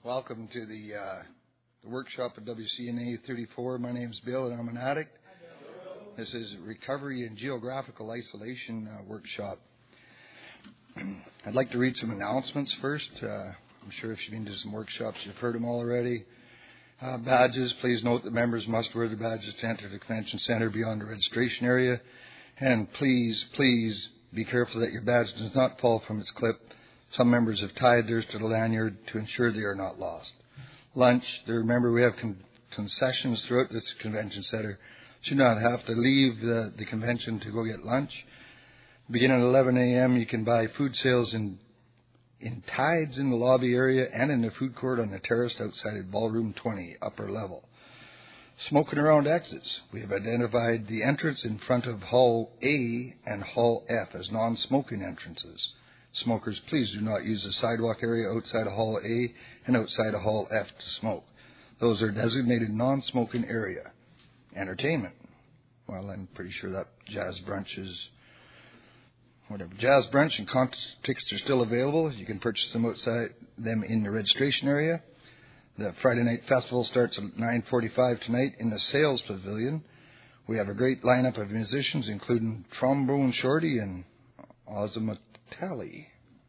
Welcome to the workshop at WCNA 34. My name's Bill and I'm an addict. This is Recovery and Geographical Isolation workshop. I'd like to read some announcements first. I'm sure if you've been to some workshops, you've heard them all already. Badges, please note that members must wear the badges to enter the convention center beyond the registration area. And please be careful that your badge does not fall from its clip. Some members have tied theirs to the lanyard to ensure they are not lost. Lunch, remember we have concessions throughout this convention center. You should not have to leave the convention to go get lunch. Beginning at 11 a.m., you can buy food sales in Tides in the lobby area and in the food court on the terrace outside of Ballroom 20, upper level. Smoking around exits. We have identified the entrance in front of Hall A and Hall F as non-smoking entrances. Smokers, please do not use the sidewalk area outside of Hall A and outside of Hall F to smoke. Those are designated non-smoking area. Entertainment. Well, I'm pretty sure that jazz brunch is whatever. Jazz brunch and concert tickets are still available. You can purchase them outside them in the registration area. The Friday night festival starts at 9:45 tonight in the sales pavilion. We have a great lineup of musicians, including Trombone Shorty and Ozma Tally.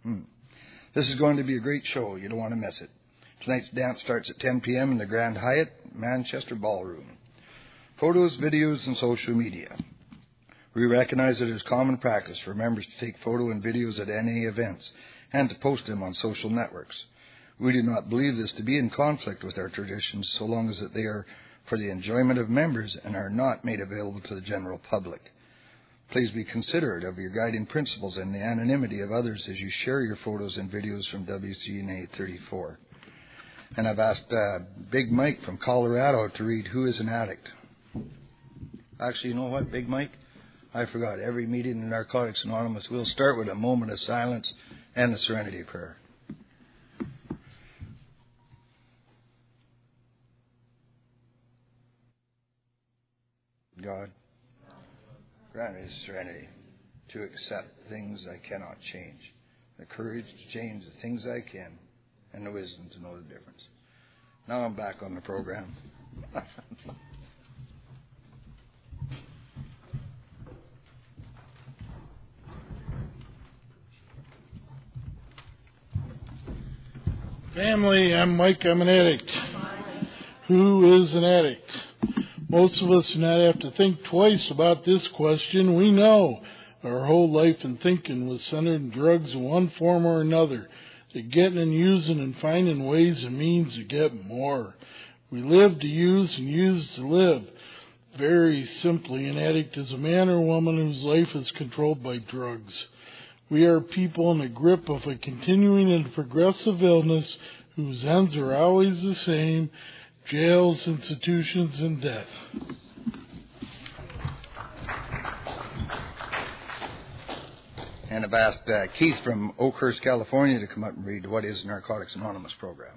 This is going to be a great show. You don't want to miss it. Tonight's dance starts at 10 p.m. in the Grand Hyatt, Manchester Ballroom. Photos, videos, and social media. We recognize it as common practice for members to take photo and videos at NA events and to post them on social networks. We do not believe this to be in conflict with our traditions so long as that they are for the enjoyment of members and are not made available to the general public. Please be considerate of your guiding principles and the anonymity of others as you share your photos and videos from WCNA 34. And I've asked Big Mike from Colorado to read Who is an Addict? Actually, you know what, Big Mike? I forgot. Every meeting in Narcotics Anonymous, we'll start with a moment of silence and the Serenity Prayer. God, grant me the serenity to accept things I cannot change, the courage to change the things I can, and the wisdom to know the difference. Now I'm back on the program. Family, I'm Mike. I'm an addict. Who is an addict? Most of us do not have to think twice about this question. We know our whole life and thinking was centered in drugs in one form or another. To getting and using and finding ways and means to get more. We live to use and use to live. Very simply, an addict is a man or woman whose life is controlled by drugs. We are people in the grip of a continuing and progressive illness whose ends are always the same: jails, institutions, and death. And I've asked Keith from Oakhurst, California to come up and read What is Narcotics Anonymous program.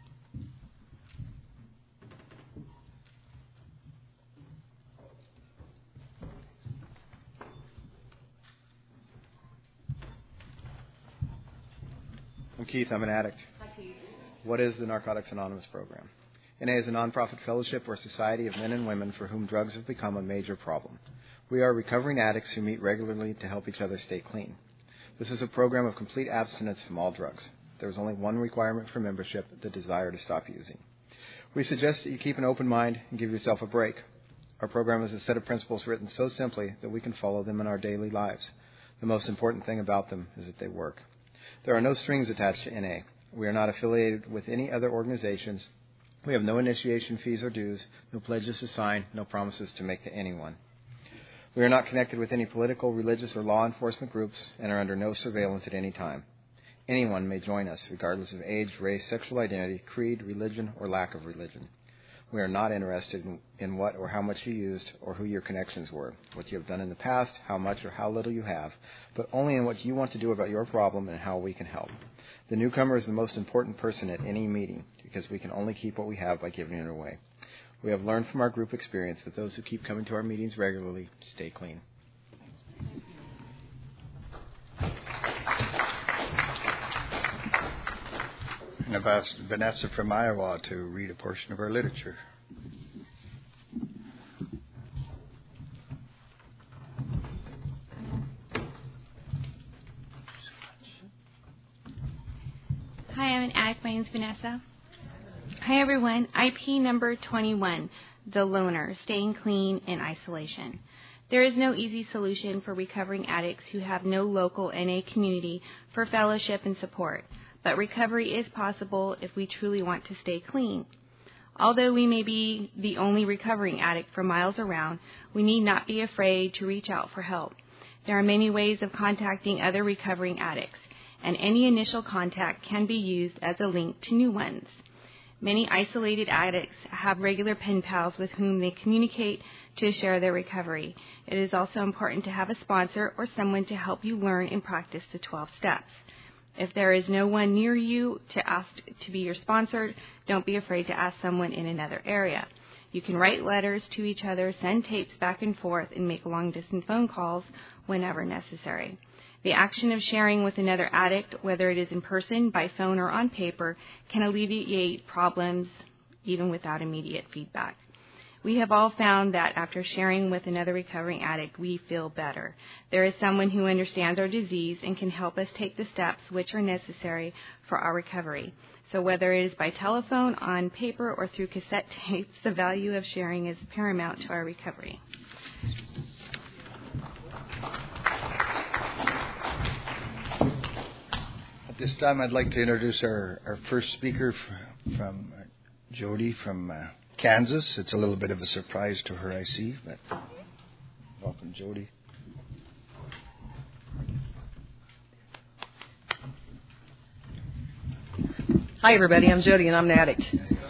I'm Keith. I'm an addict. Hi, Keith. What is the Narcotics Anonymous program? NA is a nonprofit fellowship or society of men and women for whom drugs have become a major problem. We are recovering addicts who meet regularly to help each other stay clean. This is a program of complete abstinence from all drugs. There is only one requirement for membership: the desire to stop using. We suggest that you keep an open mind and give yourself a break. Our program is a set of principles written so simply that we can follow them in our daily lives. The most important thing about them is that they work. There are no strings attached to NA. We are not affiliated with any other organizations. We have no initiation fees or dues, no pledges to sign, no promises to make to anyone. We are not connected with any political, religious, or law enforcement groups and are under no surveillance at any time. Anyone may join us, regardless of age, race, sexual identity, creed, religion, or lack of religion. We are not interested in what or how much you used or who your connections were, what you have done in the past, how much or how little you have, but only in what you want to do about your problem and how we can help. The newcomer is the most important person at any meeting because we can only keep what we have by giving it away. We have learned from our group experience that those who keep coming to our meetings regularly stay clean. and I've asked Vanessa from Iowa to read a portion of our literature. Hi, I'm an addict. My name's Vanessa. Hi, everyone. IP number 21, The Loner, Staying Clean in Isolation. There is no easy solution for recovering addicts who have no local NA community for fellowship and support, but recovery is possible if we truly want to stay clean. Although we may be the only recovering addict for miles around, we need not be afraid to reach out for help. There are many ways of contacting other recovering addicts, and any initial contact can be used as a link to new ones. Many isolated addicts have regular pen pals with whom they communicate to share their recovery. It is also important to have a sponsor or someone to help you learn and practice the 12 steps. If there is no one near you to ask to be your sponsor, don't be afraid to ask someone in another area. You can write letters to each other, send tapes back and forth, and make long-distance phone calls whenever necessary. The action of sharing with another addict, whether it is in person, by phone, or on paper, can alleviate problems even without immediate feedback. We have all found that after sharing with another recovering addict, we feel better. There is someone who understands our disease and can help us take the steps which are necessary for our recovery. So whether it is by telephone, on paper, or through cassette tapes, the value of sharing is paramount to our recovery. At this time, I'd like to introduce our first speaker from Jody from Kansas. It's a little bit of a surprise to her, I see, but welcome, Jody. Hi, everybody. I'm Jody, and I'm an addict.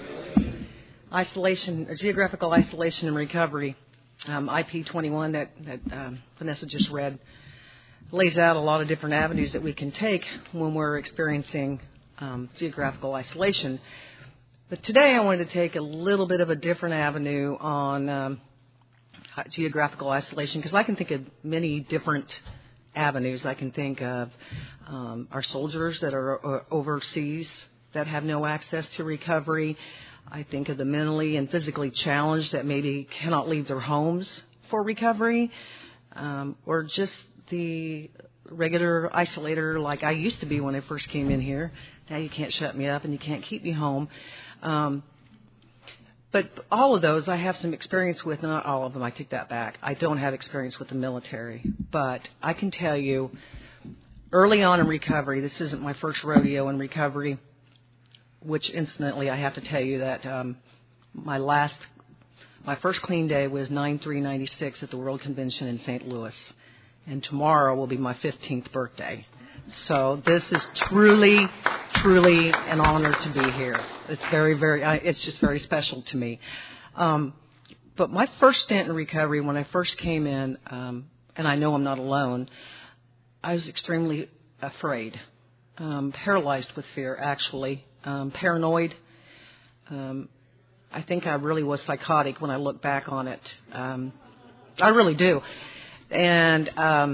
Geographical isolation and recovery. IP 21 that Vanessa just read lays out a lot of different avenues that we can take when we're experiencing geographical isolation. But today I wanted to take a little bit of a different avenue on geographical isolation, because I can think of many different avenues. I can think of our soldiers that are overseas that have no access to recovery. I think of the mentally and physically challenged that maybe cannot leave their homes for recovery, or just the regular isolator like I used to be when I first came in here. Now you can't shut me up and you can't keep me home. But all of those I have some experience with. Not all of them, I take that back. I don't have experience with the military. But I can tell you, early on in recovery, this isn't my first rodeo in recovery, which incidentally I have to tell you that my first clean day was 9/3/96 at the World Convention in St. Louis. And tomorrow will be my 15th birthday. So this is truly an honor to be here. It's it's just very special to me. But my first stint in recovery, when I first came in, and I know I'm not alone, I was extremely afraid, paralyzed with fear, actually, paranoid. I think I really was psychotic when I look back on it. I really do. And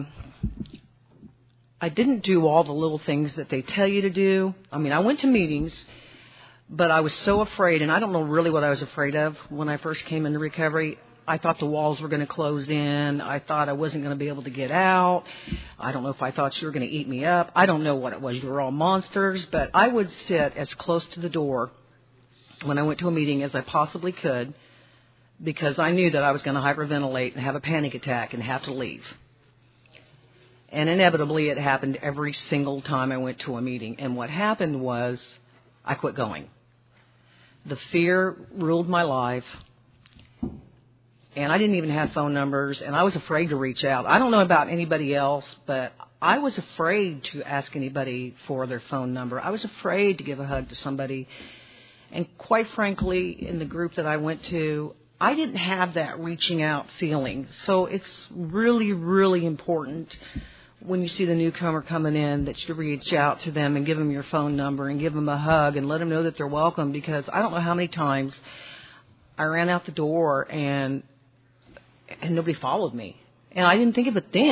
I didn't do all the little things that they tell you to do. I mean, I went to meetings, but I was so afraid, and I don't know really what I was afraid of when I first came into recovery. I thought the walls were going to close in. I thought I wasn't going to be able to get out. I don't know if I thought you were going to eat me up. I don't know what it was. You were all monsters. But I would sit as close to the door when I went to a meeting as I possibly could, because I knew that I was going to hyperventilate and have a panic attack and have to leave. And inevitably, it happened every single time I went to a meeting. And what happened was I quit going. The fear ruled my life. And I didn't even have phone numbers, and I was afraid to reach out. I don't know about anybody else, but I was afraid to ask anybody for their phone number. I was afraid to give a hug to somebody. And quite frankly, in the group that I went to, I didn't have that reaching out feeling. So it's really, really important when you see the newcomer coming in that you reach out to them and give them your phone number and give them a hug and let them know that they're welcome, because I don't know how many times I ran out the door and nobody followed me. And I didn't think of it then,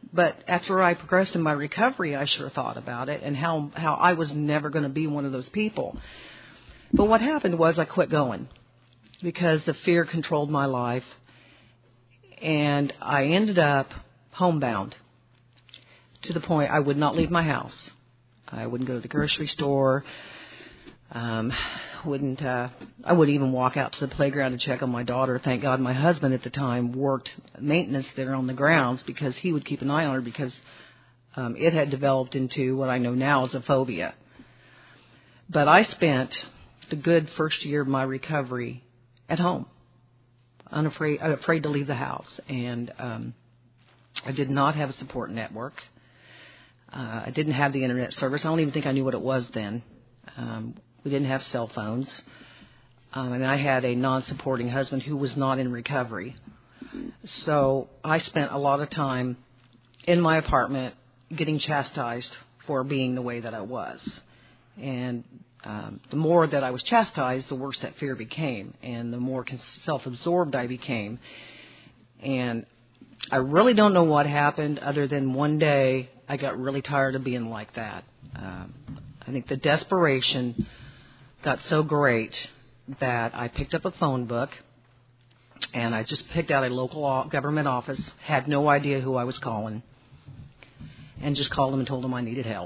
But after I progressed in my recovery, I sure thought about it and how I was never going to be one of those people. But what happened was I quit going because the fear controlled my life, and I ended up homebound to the point I would not leave my house. I wouldn't go to the grocery store. I wouldn't even walk out to the playground to check on my daughter. Thank God my husband at the time worked maintenance there on the grounds because he would keep an eye on her because it had developed into what I know now as a phobia. But I spent the good first year of my recovery at home, afraid to leave the house. And I did not have a support network. I didn't have the internet service. I don't even think I knew what it was then. We didn't have cell phones. And I had a non-supporting husband who was not in recovery. So I spent a lot of time in my apartment getting chastised for being the way that I was. And the more that I was chastised, the worse that fear became, and the more self-absorbed I became. And I really don't know what happened other than one day I got really tired of being like that. I think the desperation got so great that I picked up a phone book and I just picked out a local government office, had no idea who I was calling, and just called them and told them I needed help.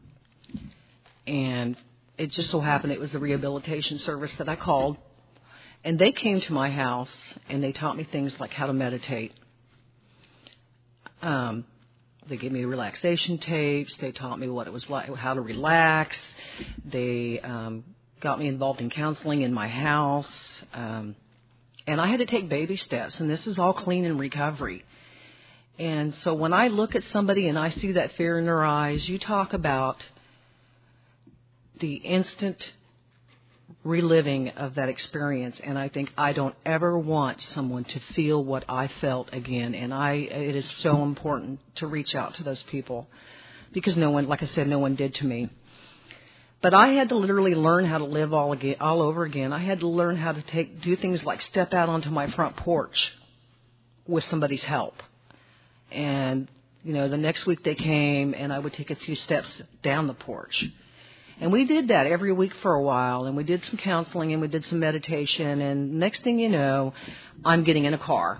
And it just so happened it was a rehabilitation service that I called, and they came to my house and they taught me things like how to meditate. They gave me relaxation tapes. They taught me what it was like, how to relax. They got me involved in counseling in my house. And I had to take baby steps, and this is all clean in recovery. And so when I look at somebody and I see that fear in their eyes, you talk about the instant reliving of that experience, and I think I don't ever want someone to feel what I felt again. And it is so important to reach out to those people because no one, like I said, no one did to me. But I had to literally learn how to live all over again. I had to learn how to do things like step out onto my front porch with somebody's help. And, the next week they came and I would take a few steps down the porch. And we did that every week for a while, and we did some counseling and we did some meditation, and next thing you know, I'm getting in a car,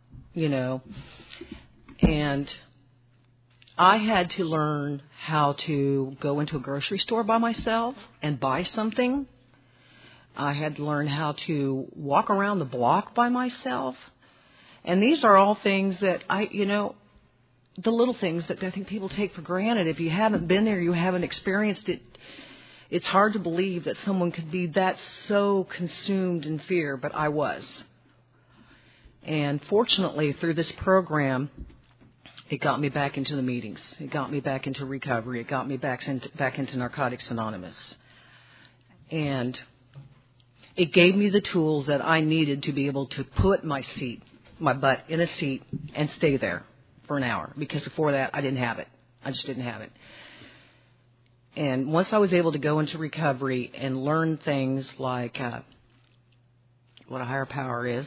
and I had to learn how to go into a grocery store by myself and buy something. I had to learn how to walk around the block by myself. And these are all things that the little things that I think people take for granted. If you haven't been there, you haven't experienced it, it's hard to believe that someone could be that so consumed in fear, but I was. And fortunately, through this program, it got me back into the meetings. It got me back into recovery. It got me back into Narcotics Anonymous. And it gave me the tools that I needed to be able to put my butt in a seat and stay there for an hour. Because before that, I didn't have it. I just didn't have it. And once I was able to go into recovery and learn things like what a higher power is,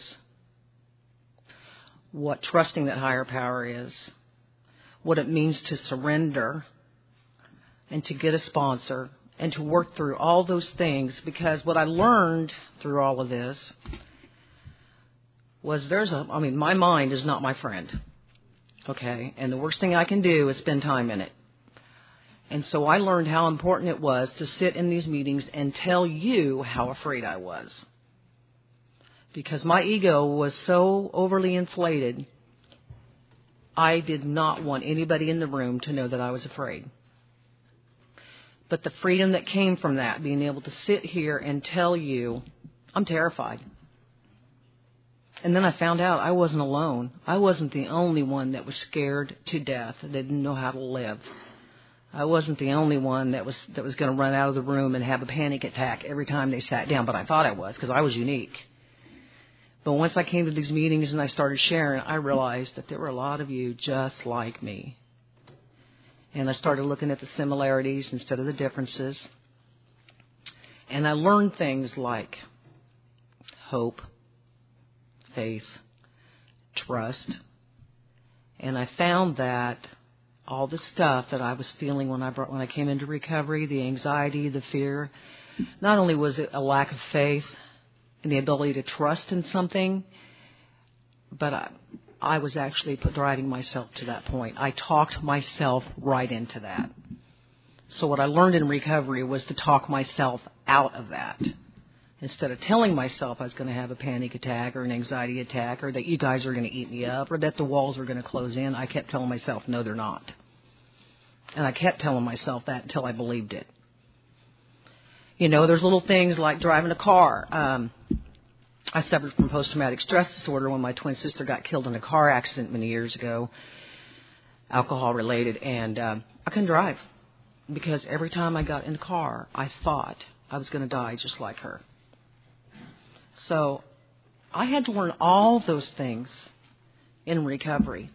what trusting that higher power is, what it means to surrender and to get a sponsor and to work through all those things, because what I learned through all of this was my mind is not my friend, okay? And the worst thing I can do is spend time in it. And so I learned how important it was to sit in these meetings and tell you how afraid I was. Because my ego was so overly inflated, I did not want anybody in the room to know that I was afraid. But the freedom that came from that, being able to sit here and tell you, I'm terrified. And then I found out I wasn't alone. I wasn't the only one that was scared to death, that didn't know how to live. I wasn't the only one that was going to run out of the room and have a panic attack every time they sat down, but I thought I was because I was unique. But once I came to these meetings and I started sharing, I realized that there were a lot of you just like me. And I started looking at the similarities instead of the differences. And I learned things like hope, faith, trust. And I found that all the stuff that I was feeling when I came into recovery, the anxiety, the fear. Not only was it a lack of faith and the ability to trust in something, but I was actually driving myself to that point. I talked myself right into that. So what I learned in recovery was to talk myself out of that. Instead of telling myself I was going to have a panic attack or an anxiety attack or that you guys are going to eat me up or that the walls are going to close in, I kept telling myself, no, they're not. And I kept telling myself that until I believed it. You know, there's little things like driving a car. I suffered from post-traumatic stress disorder when my twin sister got killed in a car accident many years ago, alcohol-related, and I couldn't drive because every time I got in the car, I thought I was going to die just like her. So I had to learn all those things in recovery.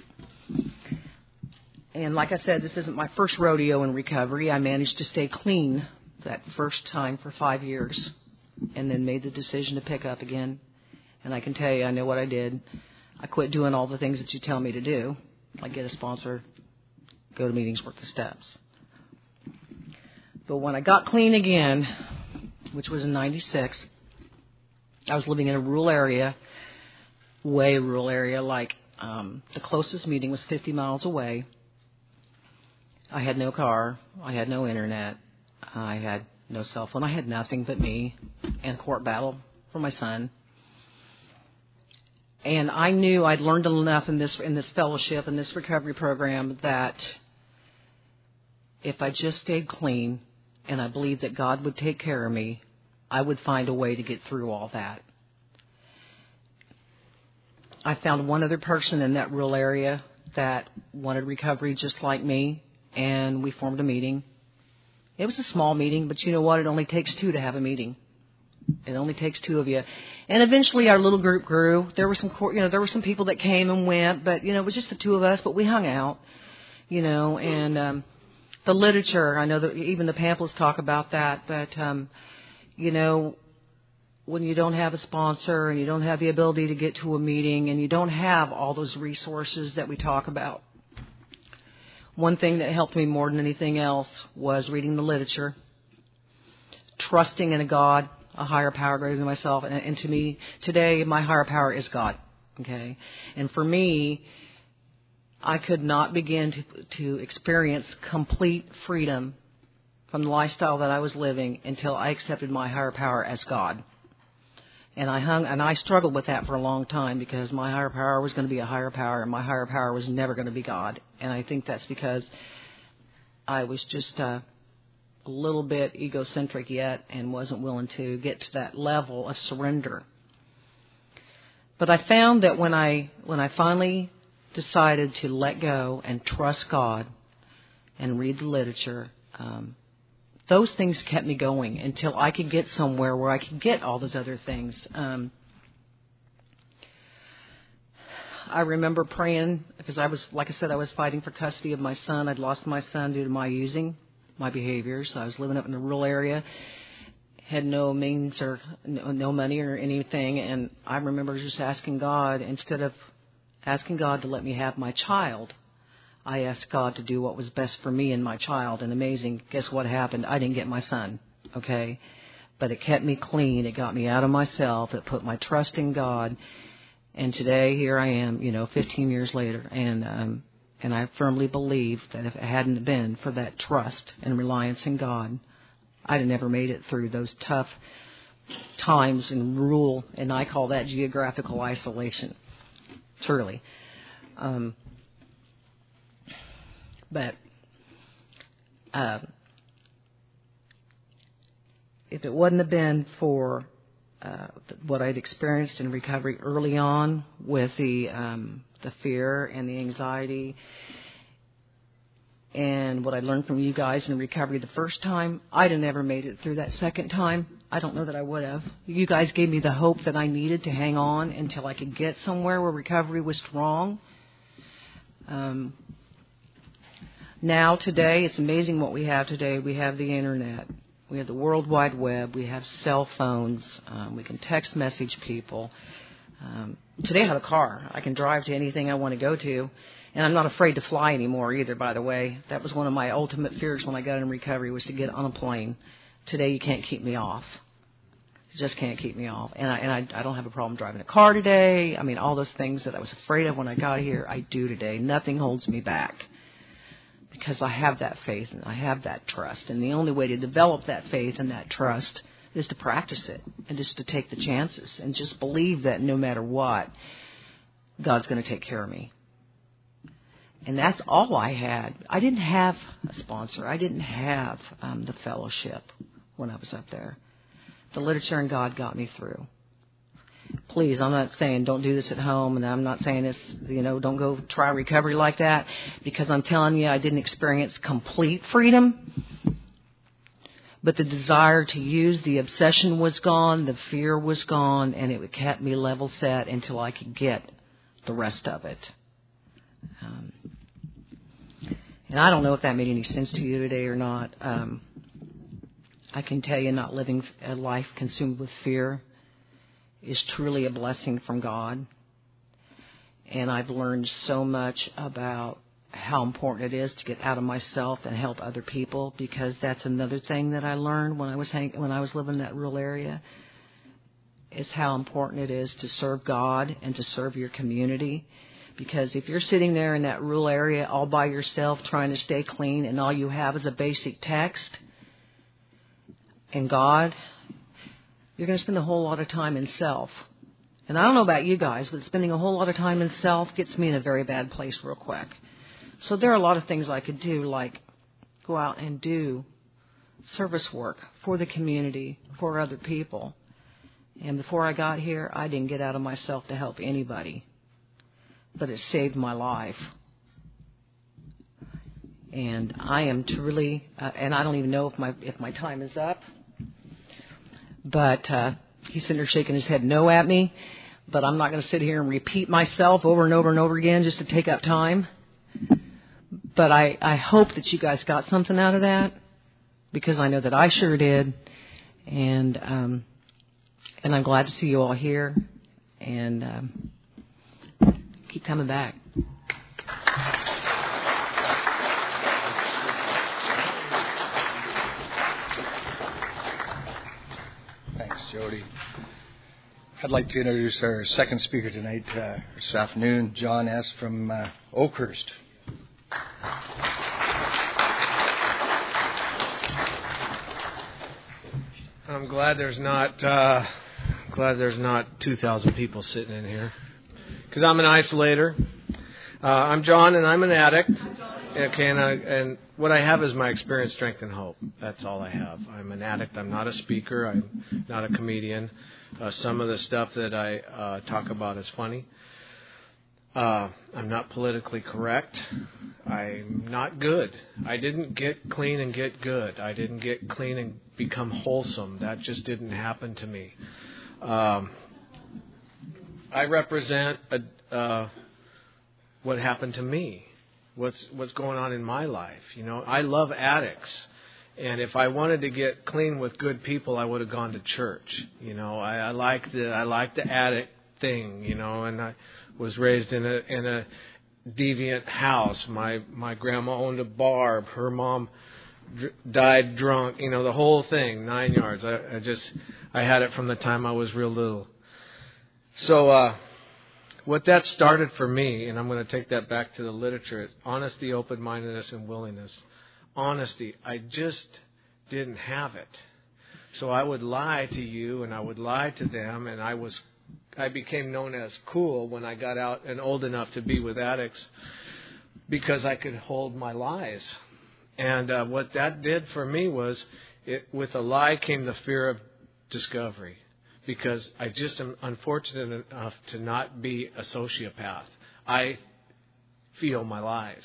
And like I said, this isn't my first rodeo in recovery. I managed to stay clean that first time for 5 years and then made the decision to pick up again. And I can tell you, I know what I did. I quit doing all the things that you tell me to do, like get a sponsor, go to meetings, work the steps. But when I got clean again, which was in 96, I was living in a rural area, way rural area, like the closest meeting was 50 miles away. I had no car. I had no internet. I had no cell phone. I had nothing but me and a court battle for my son. And I knew I'd learned enough in this fellowship, in this recovery program, that if I just stayed clean and I believed that God would take care of me, I would find a way to get through all that. I found one other person in that rural area that wanted recovery just like me, and we formed a meeting. It was a small meeting, but you know what? It only takes two to have a meeting. It only takes two of you. And eventually our little group grew. There were some people that came and went, but, it was just the two of us, but we hung out, and the literature, I know that even the pamphlets talk about that, but, when you don't have a sponsor and you don't have the ability to get to a meeting and you don't have all those resources that we talk about, one thing that helped me more than anything else was reading the literature, trusting in a God, a higher power greater than myself. And to me, today, my higher power is God. Okay? And for me, I could not begin to experience complete freedom from the lifestyle that I was living until I accepted my higher power as God. And I struggled with that for a long time because my higher power was going to be a higher power and my higher power was never going to be God. And I think that's because I was just a little bit egocentric yet and wasn't willing to get to that level of surrender. But I found that when I finally decided to let go and trust God and read the literature, those things kept me going until I could get somewhere where I could get all those other things. I remember praying because I was fighting for custody of my son. I'd lost my son due to my using, my behaviors. I was living up in a rural area, had no means or no money or anything. And I remember just asking God, instead of asking God to let me have my child, I asked God to do what was best for me and my child. And amazing, guess what happened? I didn't get my son, okay? But it kept me clean. It got me out of myself. It put my trust in God. And today, here I am, 15 years later. And I firmly believe that if it hadn't been for that trust and reliance in God, I'd have never made it through those tough times in rural, and I call that geographical isolation, truly. But if it wouldn't have been for what I'd experienced in recovery early on with the fear and the anxiety and what I learned from you guys in recovery the first time, I'd have never made it through that second time. I don't know that I would have. You guys gave me the hope that I needed to hang on until I could get somewhere where recovery was strong. Now, today, it's amazing what we have today. We have the Internet. We have the World Wide Web. We have cell phones. We can text message people. Today I have a car. I can drive to anything I want to go to. And I'm not afraid to fly anymore either, by the way. That was one of my ultimate fears when I got in recovery, was to get on a plane. Today you can't keep me off. You just can't keep me off. And I don't have a problem driving a car today. I mean, all those things that I was afraid of when I got here, I do today. Nothing holds me back. Because I have that faith and I have that trust. And the only way to develop that faith and that trust is to practice it and just to take the chances and just believe that no matter what, God's going to take care of me. And that's all I had. I didn't have a sponsor. I didn't have the fellowship when I was up there. The literature and God got me through. Please, I'm not saying don't do this at home, and I'm not saying this, don't go try recovery like that, because I'm telling you, I didn't experience complete freedom. But the desire to use, the obsession was gone, the fear was gone, and it kept me level set until I could get the rest of it. And I don't know if that made any sense to you today or not. I can tell you, not living a life consumed with fear is truly a blessing from God. And I've learned so much about how important it is to get out of myself and help other people, because that's another thing that I learned when I was living in that rural area, is how important it is to serve God and to serve your community. Because if you're sitting there in that rural area all by yourself trying to stay clean and all you have is a basic text and God, you're going to spend a whole lot of time in self. And I don't know about you guys, but spending a whole lot of time in self gets me in a very bad place real quick. So there are a lot of things I could do, like go out and do service work for the community, for other people. And before I got here, I didn't get out of myself to help anybody. But it saved my life. And I am truly, and I don't even know if my time is up. But he's sitting there shaking his head no at me. But I'm not going to sit here and repeat myself over and over and over again just to take up time. But I hope that you guys got something out of that, because I know that I sure did. And I'm glad to see you all here. And keep coming back. Thanks, Jody. I'd like to introduce our second speaker tonight, this afternoon, John S. from Oakhurst. I'm glad there's not 2,000 people sitting in here, because I'm an isolator. I'm John, and I'm an addict. Okay, and what I have is my experience, strength, and hope. That's all I have. I'm an addict. I'm not a speaker. I'm not a comedian. Some of the stuff that I talk about is funny. I'm not politically correct. I'm not good. I didn't get clean and get good. I didn't get clean and become wholesome. That just didn't happen to me. I represent what happened to me. What's going on in my life? I love addicts, and if I wanted to get clean with good people, I would have gone to church. I like the addict thing. And I was raised in a deviant house. My grandma owned a bar. Her mom died drunk. The whole thing, 9 yards. I had it from the time I was real little. So what that started for me, and I'm going to take that back to the literature, is honesty, open-mindedness, and willingness. Honesty, I just didn't have it. So I would lie to you, and I would lie to them, and I became known as cool when I got out and old enough to be with addicts, because I could hold my lies. And what that did for me was, with a lie came the fear of discovery, because I just am unfortunate enough to not be a sociopath. I feel my lies.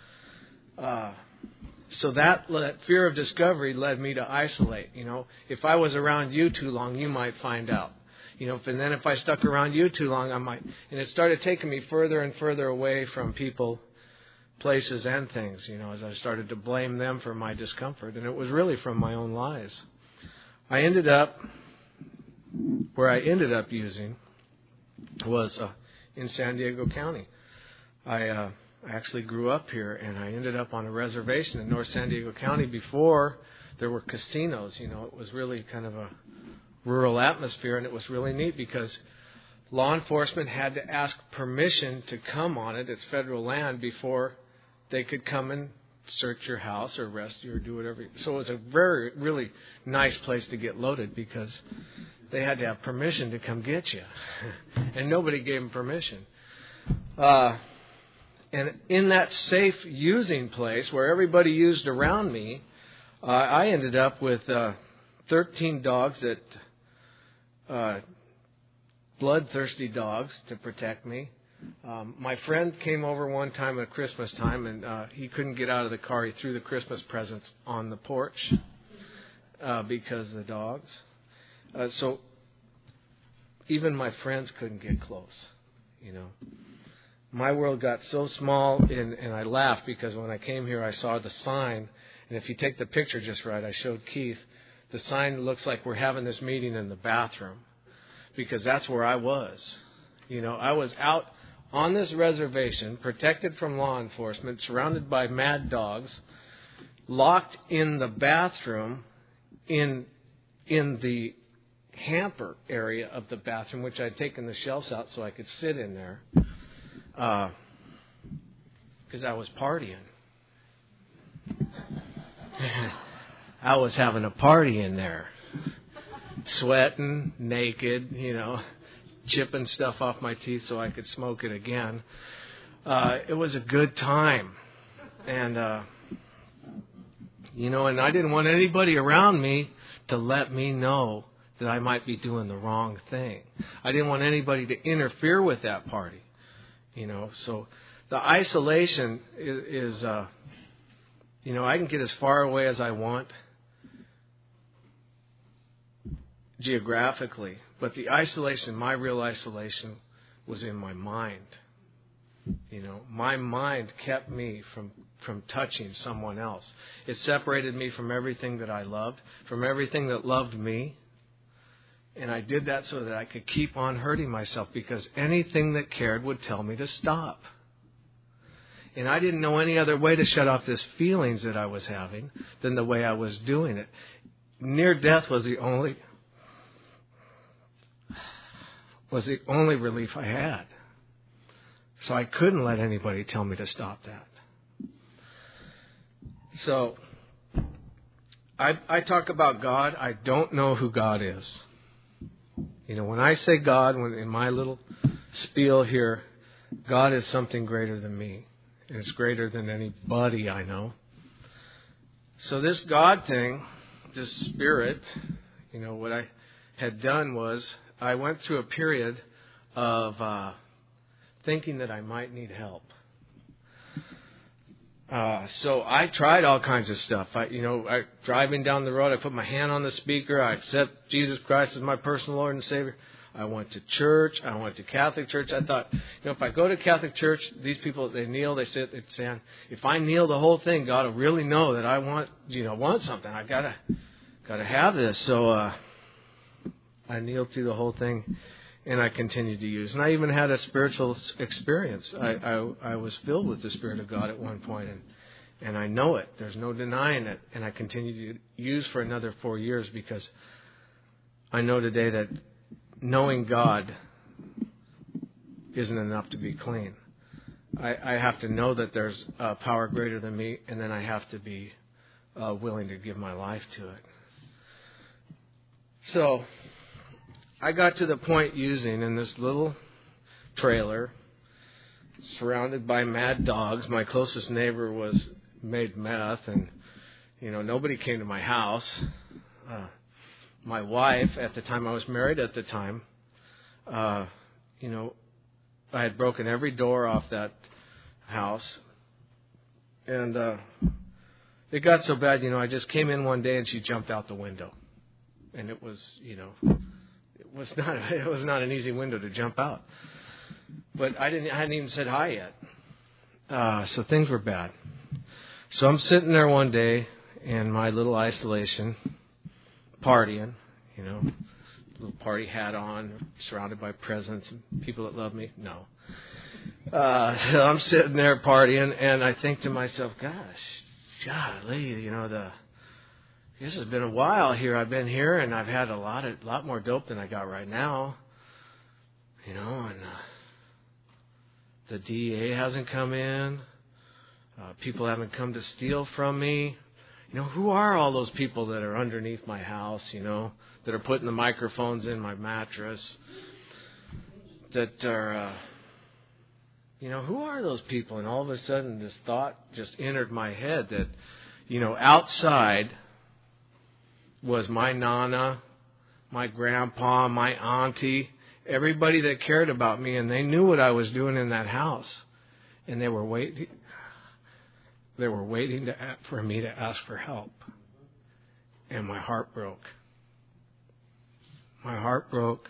So that fear of discovery led me to isolate. If I was around you too long, you might find out. And then if I stuck around you too long, I might. And it started taking me further and further away from people, places, and things, as I started to blame them for my discomfort. And it was really from my own lies. I ended up where I ended up using was in San Diego County. I actually grew up here, and I ended up on a reservation in North San Diego County before there were casinos. You know, it was really kind of a rural atmosphere, and it was really neat because law enforcement had to ask permission to come on it. It's federal land before they could come and search your house or arrest you or do whatever. So it was a really nice place to get loaded because they had to have permission to come get you. And nobody gave them permission. And in that safe using place where everybody used around me, I ended up with 13 dogs that bloodthirsty dogs to protect me. My friend came over one time at Christmas time, and he couldn't get out of the car. He threw the Christmas presents on the porch because of the dogs. So even my friends couldn't get close, you know. My world got so small, and I laughed because when I came here, I saw the sign. And if you take the picture just right, I showed Keith, the sign looks like we're having this meeting in the bathroom because that's where I was. You know, I was out on this reservation, protected from law enforcement, surrounded by mad dogs, locked in the bathroom in the hamper area of the bathroom, which I'd taken the shelves out so I could sit in there. Because I was partying. I was having a party in there. Sweating, naked, you know, chipping stuff off my teeth so I could smoke it again. It was a good time. And, you know, and I didn't want anybody around me to let me know that I might be doing the wrong thing. I didn't want anybody to interfere with that party. You know, so the isolation is you know, I can get as far away as I want geographically, but the isolation, my real isolation, was in my mind. You know, my mind kept me from touching someone else. It separated me from everything that I loved, from everything that loved me. And I did that so that I could keep on hurting myself because anything that cared would tell me to stop. And I didn't know any other way to shut off these feelings that I was having than the way I was doing it. Near death was the only relief I had. So I couldn't let anybody tell me to stop that. So I talk about God. I don't know who God is. You know, when I say God, in my little spiel here, God is something greater than me. And it's greater than anybody I know. So this God thing, this spirit, you know, what I had done was I went through a period of thinking that I might need help. So I tried all kinds of stuff. Driving down the road, I put my hand on the speaker. I accept Jesus Christ as my personal Lord and Savior. I went to church. I went to Catholic church. I thought, you know, if I go to Catholic church, these people, they kneel, they sit, they stand. If I kneel the whole thing, God will really know that I want something. I gotta have this. So I kneeled through the whole thing, and I continued to use. And I even had a spiritual experience. I was filled with the Spirit of God at one point, and I know it. There's no denying it. And I continued to use for another 4 years because I know today that knowing God isn't enough to be clean. I have to know that there's a power greater than me, and then I have to be willing to give my life to it. So I got to the point using in this little trailer, surrounded by mad dogs. My closest neighbor made meth, and you know, nobody came to my house. My wife, at the time I was married at the time, you know, I had broken every door off that house. And it got so bad, you know, I just came in one day and she jumped out the window. And it was, you know, it was not an easy window to jump out. But I hadn't even said hi yet. So things were bad. So I'm sitting there one day in my little isolation, partying, you know, little party hat on, surrounded by presents and people that love me. No. So I'm sitting there partying, and I think to myself, gosh, golly, this has been a while here. I've been here, and I've had a lot more dope than I got right now. And the DEA hasn't come in. People haven't come to steal from me. Who are all those people that are underneath my house, that are putting the microphones in my mattress, that are, who are those people? And all of a sudden this thought just entered my head that, outside was my nana, my grandpa, my auntie, everybody that cared about me, and they knew what I was doing in that house. And they were waiting for me to ask for help. And my heart broke. My heart broke.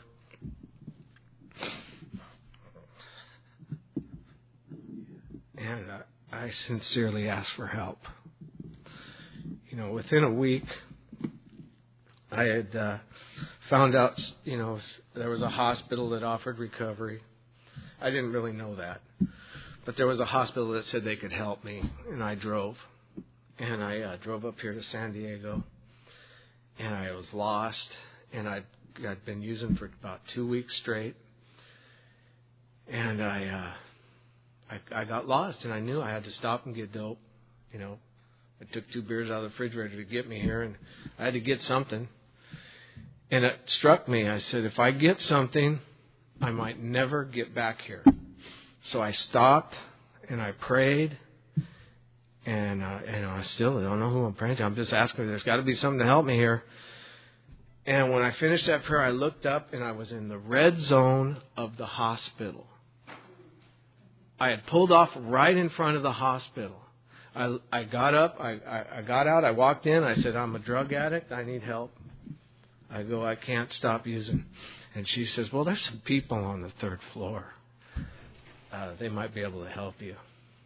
And I sincerely asked for help. Within a week, I had found out, there was a hospital that offered recovery. I didn't really know that. But there was a hospital that said they could help me, and I drove. And I drove up here to San Diego, and I was lost, and I'd been using for about 2 weeks straight. And I got lost, and I knew I had to stop and get dope. I took 2 beers out of the refrigerator to get me here, and I had to get something. And it struck me. I said, if I get something, I might never get back here. So I stopped, and I prayed, and I still don't know who I'm praying to. I'm just asking, there's got to be something to help me here. And when I finished that prayer, I looked up, and I was in the red zone of the hospital. I had pulled off right in front of the hospital. I got up, I got out, I walked in, I said, I'm a drug addict, I need help. I go, I can't stop using. And she says, well, there's some people on the 3rd floor. They might be able to help you.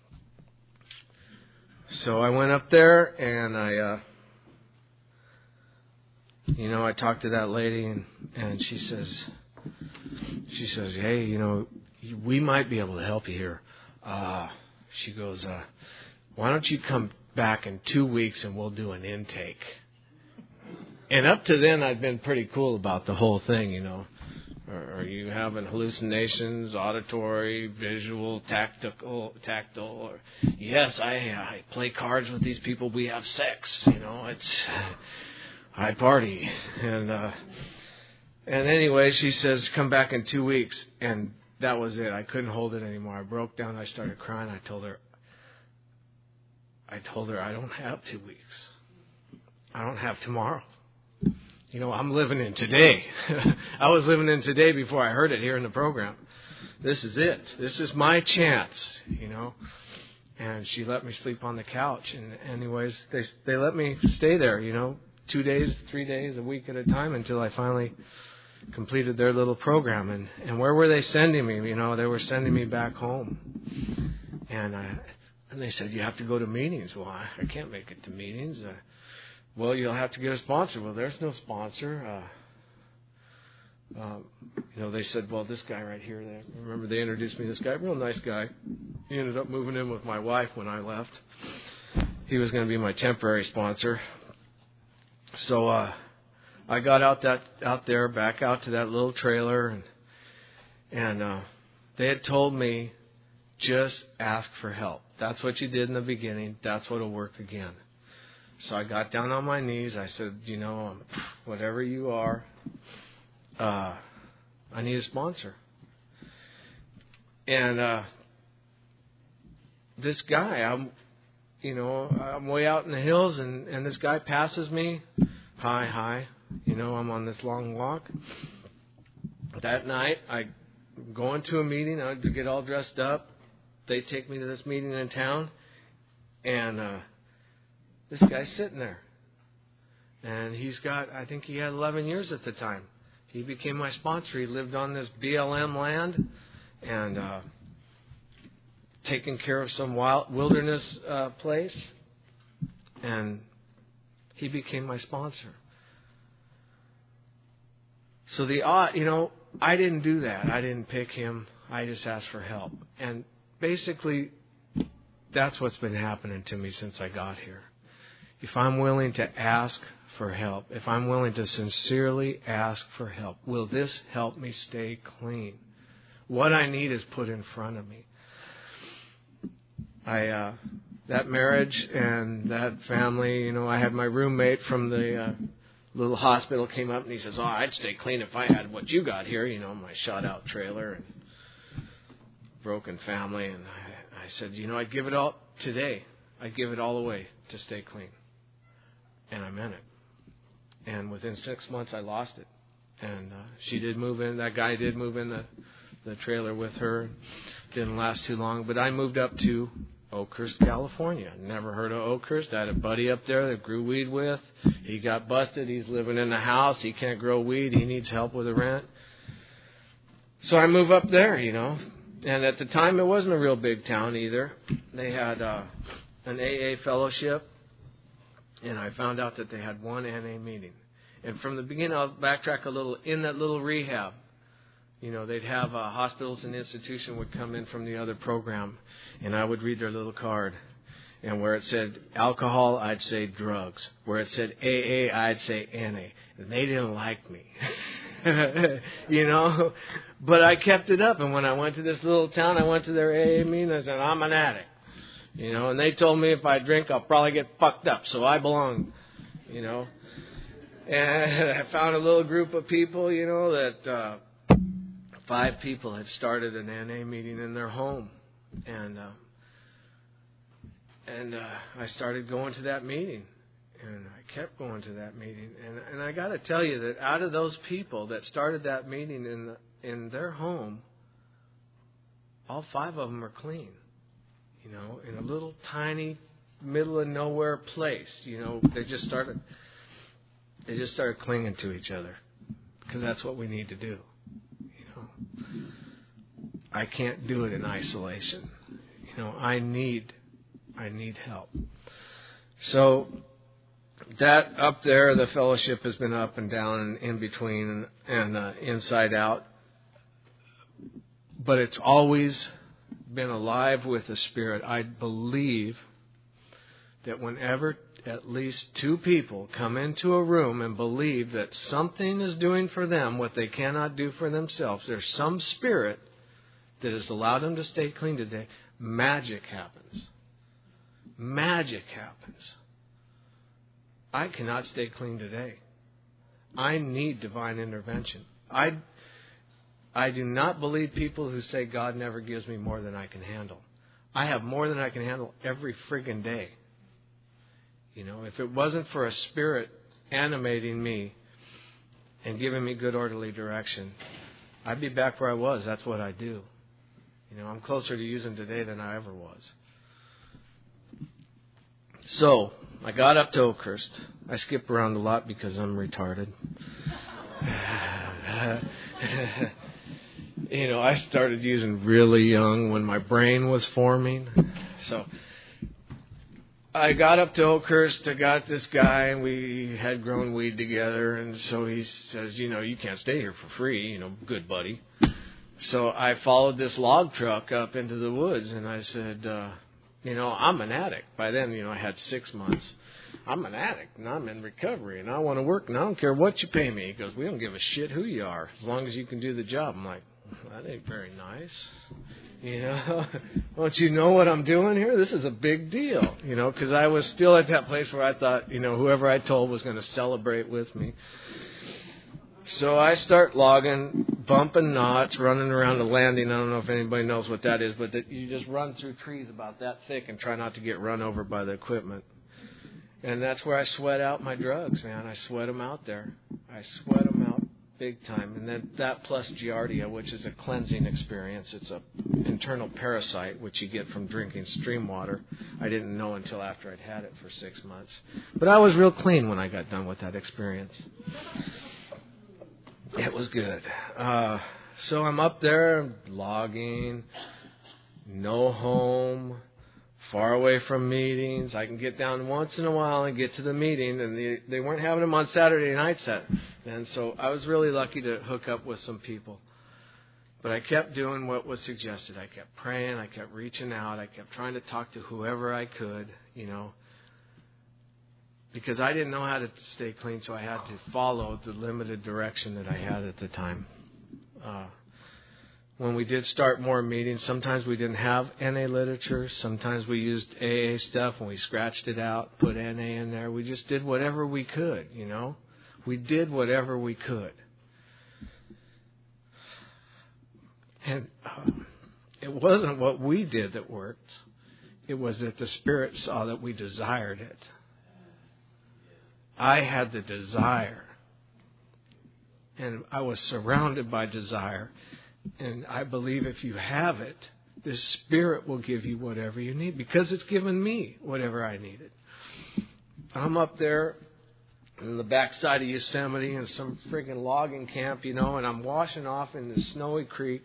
So I went up there, and I talked to that lady, and she says, hey, we might be able to help you here. She goes, why don't you come back in 2 weeks and we'll do an intake. And up to then, I'd been pretty cool about the whole thing, Are you having hallucinations, auditory, visual, tactile? Or, yes, I play cards with these people. We have sex, I party. And anyway, she says, come back in 2 weeks. And that was it. I couldn't hold it anymore. I broke down. I started crying. I told her, I don't have 2 weeks. I don't have tomorrow. I'm living in today. I was living in today before I heard it here in the program. This is it. This is my chance, And she let me sleep on the couch. And anyways, they let me stay there, 2 days, 3 days, a week at a time until I finally completed their little program. And where were they sending me? They were sending me back home. And they said, you have to go to meetings. Well, I can't make it to meetings. Well, you'll have to get a sponsor. Well, there's no sponsor. They said, well, this guy right here, I remember they introduced me to this guy, real nice guy. He ended up moving in with my wife when I left. He was going to be my temporary sponsor. So I got out there, back out to that little trailer, and they had told me, just ask for help. That's what you did in the beginning. That's what will work again. So I got down on my knees. I said, whatever you are, I need a sponsor. And this guy, I'm way out in the hills, and this guy passes me. Hi. I'm on this long walk. That night, I go into a meeting. I get all dressed up. They take me to this meeting in town, and this guy's sitting there. And I think he had 11 years at the time. He became my sponsor. He lived on this BLM land and taking care of some wilderness place. And he became my sponsor. So I didn't do that. I didn't pick him. I just asked for help. And basically, that's what's been happening to me since I got here. If I'm willing to ask for help, if I'm willing to sincerely ask for help, will this help me stay clean? What I need is put in front of me. That marriage and that family, I had my roommate from the little hospital came up and he says, "Oh, I'd stay clean if I had what you got here, my shot out trailer and broken family." And I said, I'd give it all today. I'd give it all away to stay clean. And I meant it. And within 6 months, I lost it. And she did move in. That guy did move in the trailer with her. Didn't last too long. But I moved up to Oakhurst, California. Never heard of Oakhurst. I had a buddy up there that grew weed with. He got busted. He's living in the house. He can't grow weed. He needs help with the rent. So I move up there, And at the time, it wasn't a real big town either. They had an AA fellowship. And I found out that they had one NA meeting. And from the beginning, I'll backtrack a little. In that little rehab, they'd have hospitals and institution would come in from the other program. And I would read their little card. And where it said alcohol, I'd say drugs. Where it said AA, I'd say NA. And they didn't like me. But I kept it up. And when I went to this little town, I went to their AA meeting. I said, "I'm an addict." And they told me if I drink, I'll probably get fucked up. So I belong, And I found a little group of people, that 5 people had started an NA meeting in their home. And I started going to that meeting. And I kept going to that meeting. And I got to tell you that out of those people that started that meeting in their home, all 5 of them are clean. In a little tiny middle of nowhere place, they just started clinging to each other because that's what we need to do. I can't do it in isolation. I need help. So that up there, the fellowship has been up and down and in between and inside out, but it's always been alive with the Spirit. I believe that whenever at least 2 people come into a room and believe that something is doing for them what they cannot do for themselves, there's some spirit that has allowed them to stay clean today, magic happens. Magic happens. I cannot stay clean today. I need divine intervention. I do not believe people who say God never gives me more than I can handle. I have more than I can handle every friggin' day. If it wasn't for a spirit animating me and giving me good orderly direction, I'd be back where I was. That's what I do. I'm closer to using today than I ever was. So I got up to Oakhurst. I skip around a lot because I'm retarded. I started using really young when my brain was forming. So I got up to Oakhurst. I got this guy, and we had grown weed together. And so he says, you can't stay here for free, good buddy. So I followed this log truck up into the woods, and I said, I'm an addict. By then, I had 6 months. I'm an addict, and I'm in recovery, and I want to work, and I don't care what you pay me. He goes, we don't give a shit who you are, as long as you can do the job. I'm like, that ain't very nice. Don't you know what I'm doing here? This is a big deal, because I was still at that place where I thought, whoever I told was going to celebrate with me. So I start logging, bumping knots, running around the landing. I don't know if anybody knows what that is, but you just run through trees about that thick and try not to get run over by the equipment. And that's where I sweat out my drugs, man. I sweat them out there. I sweat them out big time. And then that plus Giardia, which is a cleansing experience. It's an internal parasite, which you get from drinking stream water. I didn't know until after I'd had it for 6 months. But I was real clean when I got done with that experience. It was good. So I'm up there logging, no home, far away from meetings. I can get down once in a while and get to the meeting, and they weren't having them on Saturday nights And so I was really lucky to hook up with some people. But I kept doing what was suggested. I kept praying. I kept reaching out. I kept trying to talk to whoever I could, because I didn't know how to stay clean, so I had to follow the limited direction that I had at the time. When we did start more meetings, sometimes we didn't have NA literature. Sometimes we used AA stuff and we scratched it out, put NA in there. We just did whatever we could, We did whatever we could. And it wasn't what we did that worked. It was that the Spirit saw that we desired it. I had the desire. And I was surrounded by desire. And I believe if you have it, the Spirit will give you whatever you need, because it's given me whatever I needed. I'm up there in the backside of Yosemite in some friggin' logging camp, and I'm washing off in the snowy creek.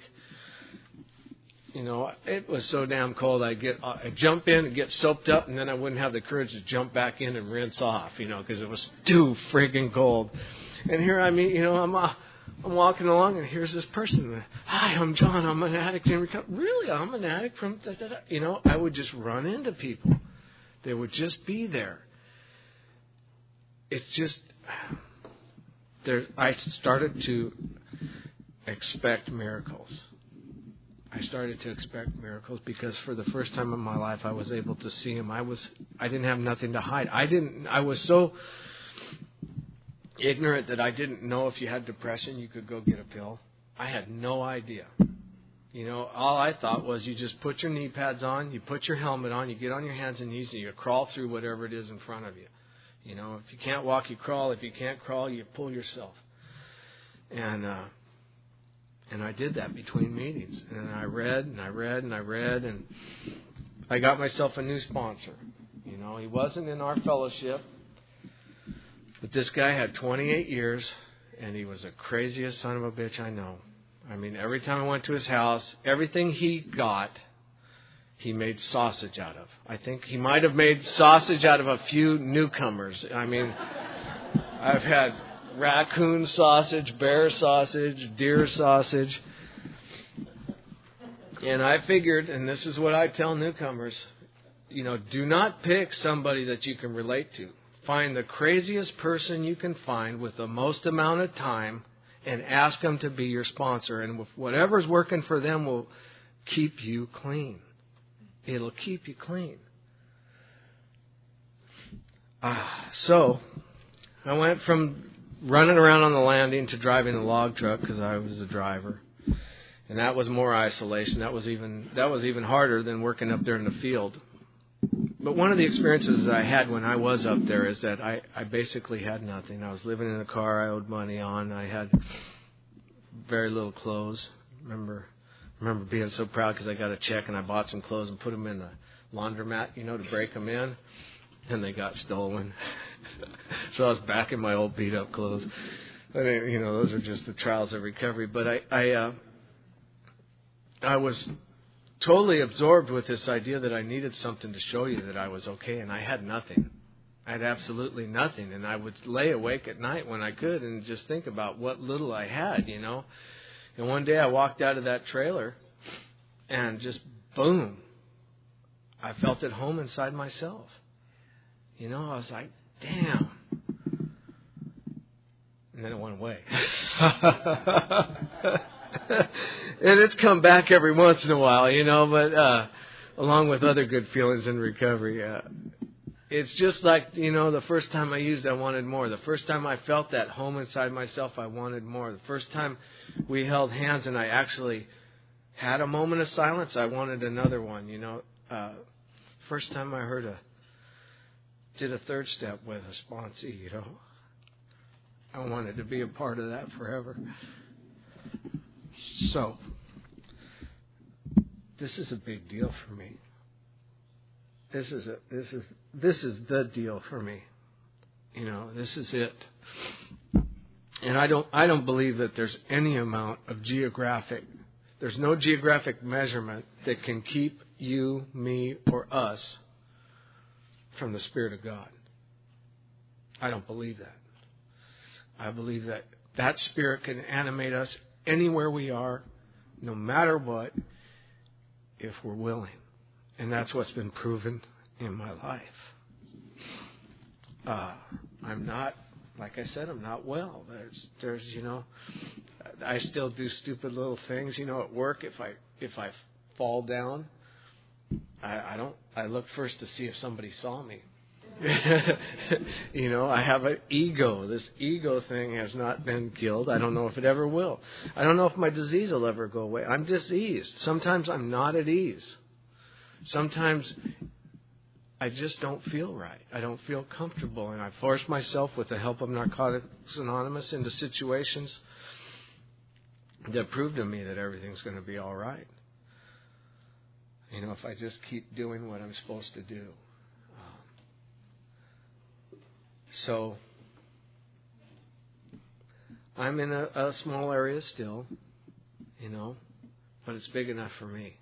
It was so damn cold. I'd jump in and get soaked up, and then I wouldn't have the courage to jump back in and rinse off, because it was too friggin' cold. And here I'm walking along, and here's this person. Hi, I'm John. I'm an addict in recovery. Really? I'm an addict from da-da-da. I would just run into people. They would just be there. It's just I started to expect miracles. I started to expect miracles because for the first time in my life I was able to see Him. I didn't have nothing to hide. I was so ignorant that I didn't know if you had depression you could go get a pill. I had no idea. All I thought was you just put your knee pads on, you put your helmet on, you get on your hands and knees and you crawl through whatever it is in front of you. If you can't walk, you crawl. If you can't crawl, you pull yourself. And I did that between meetings. And I read and I read and I read. And I got myself a new sponsor. He wasn't in our fellowship. But this guy had 28 years. And he was the craziest son of a bitch I know. I mean, every time I went to his house, everything he got, he made sausage out of. I think he might have made sausage out of a few newcomers. I mean, I've had raccoon sausage, bear sausage, deer sausage. And I figured, and this is what I tell newcomers, do not pick somebody that you can relate to. Find the craziest person you can find with the most amount of time and ask them to be your sponsor. And whatever's working for them will keep you clean. It'll keep you clean. So I went from running around on the landing to driving a log truck because I was a driver, and that was more isolation. That was even harder than working up there in the field. But one of the experiences that I had when I was up there is that I basically had nothing. I was living in a car I owed money on. I had very little clothes. Remember being so proud because I got a check and I bought some clothes and put them in the laundromat, to break them in, and they got stolen. So I was back in my old beat up clothes. I mean, those are just the trials of recovery. But I was totally absorbed with this idea that I needed something to show you that I was okay, and I had nothing. I had absolutely nothing, and I would lay awake at night when I could and just think about what little I had, And one day I walked out of that trailer and just boom, I felt at home inside myself. I was like, damn. And then it went away. And it's come back every once in a while, but along with other good feelings in recovery. It's just like, the first time I used, I wanted more. The first time I felt that home inside myself, I wanted more. The first time we held hands and I actually had a moment of silence, I wanted another one, First time I did a third step with a sponsee, I wanted to be a part of that forever. So, this is a big deal for me. This is the deal for me. This is it. And I don't believe that there's any amount of there's no geographic measurement that can keep you, me, or us from the Spirit of God. I don't believe that. I believe that that Spirit can animate us anywhere we are, no matter what, if we're willing. And that's what's been proven in my life. I'm not, like I said, I'm not well. There's I still do stupid little things, at work. If I fall down, I look first to see if somebody saw me. I have an ego. This ego thing has not been killed. I don't know if it ever will. I don't know if my disease will ever go away. I'm diseased. Sometimes I'm not at ease. Sometimes I just don't feel right. I don't feel comfortable. And I force myself, with the help of Narcotics Anonymous, into situations that prove to me that everything's going to be all right. If I just keep doing what I'm supposed to do. So I'm in a small area still, but it's big enough for me.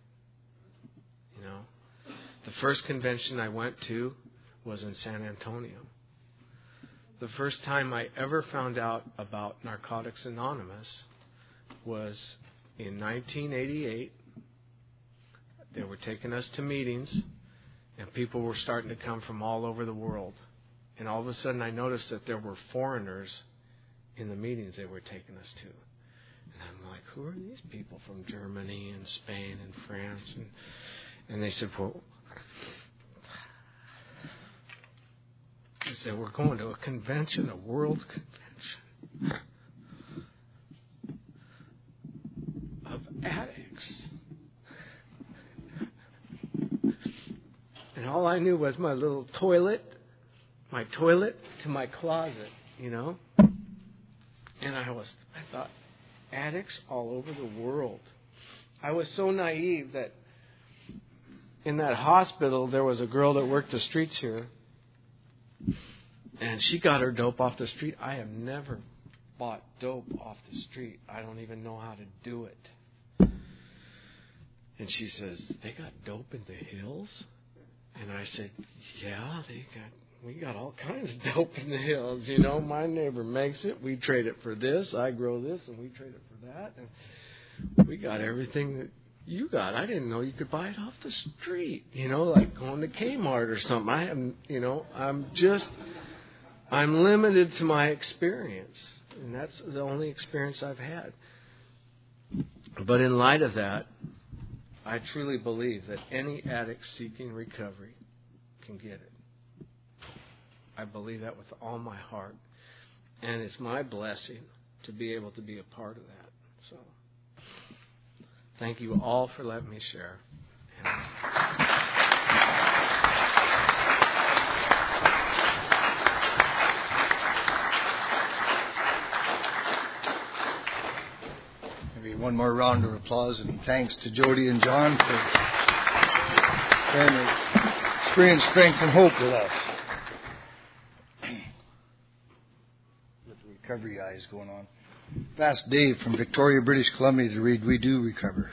The first convention I went to was in San Antonio. The first time I ever found out about Narcotics Anonymous was in 1988. They were taking us to meetings, and people were starting to come from all over the world. And all of a sudden I noticed that there were foreigners in the meetings they were taking us to. And I'm like, who are these people from Germany and Spain and France? And they said, well, I said, we're going to a convention, a world convention of addicts. And all I knew was my little toilet to my closet, And I thought, addicts all over the world. I was so naive that in that hospital, there was a girl that worked the streets here, and she got her dope off the street. I have never bought dope off the street. I don't even know how to do it. And she says, they got dope in the hills? And I said, yeah, we got all kinds of dope in the hills. My neighbor makes it. We trade it for this. I grow this, and we trade it for that. And we got everything that you got. I didn't know you could buy it off the street. Like going to Kmart or something. I'm limited to my experience. And that's the only experience I've had. But in light of that, I truly believe that any addict seeking recovery can get it. I believe that with all my heart. And it's my blessing to be able to be a part of that. So, thank you all for letting me share. Maybe one more round of applause and thanks to Jody and John for sharing their experience, strength, and hope with us. Recovery eyes going on. Ask Dave from Victoria, British Columbia to read We Do Recover.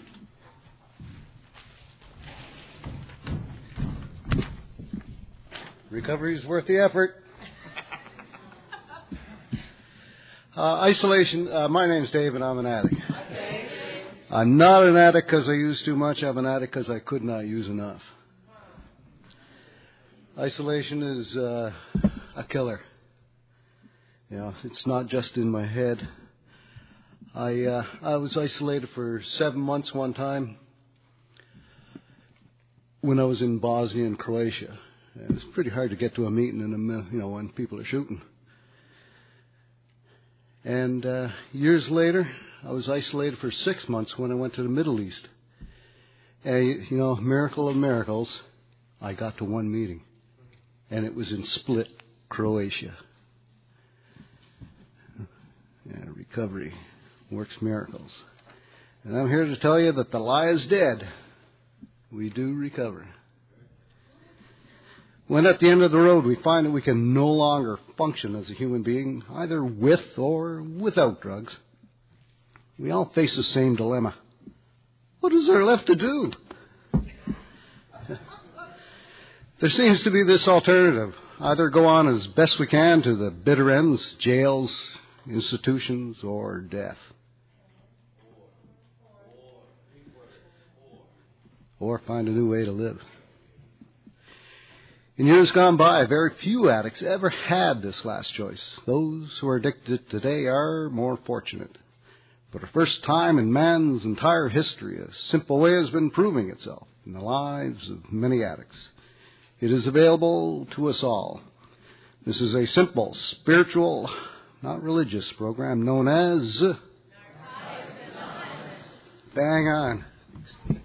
Recovery is worth the effort. Isolation. My name's Dave and I'm an addict. I'm not an addict because I use too much. I'm an addict because I could not use enough. Isolation is a killer. It's not just in my head. I was isolated for 7 months one time when I was in Bosnia and Croatia. It was pretty hard to get to a meeting when people are shooting. And years later, I was isolated for 6 months when I went to the Middle East. And, miracle of miracles, I got to one meeting. And it was in Split, Croatia. Yeah, recovery works miracles. And I'm here to tell you that the lie is dead. We do recover. When at the end of the road we find that we can no longer function as a human being, either with or without drugs, we all face the same dilemma. What is there left to do? There seems to be this alternative. either go on as best we can to the bitter ends, jails, institutions, or death. Or find a new way to live. In years gone by, very few addicts ever had this last choice. Those who are addicted today are more fortunate. For the first time in man's entire history, a simple way has been proving itself in the lives of many addicts. It is available to us all. This is a simple, spiritual, not religious program known as... Bang on.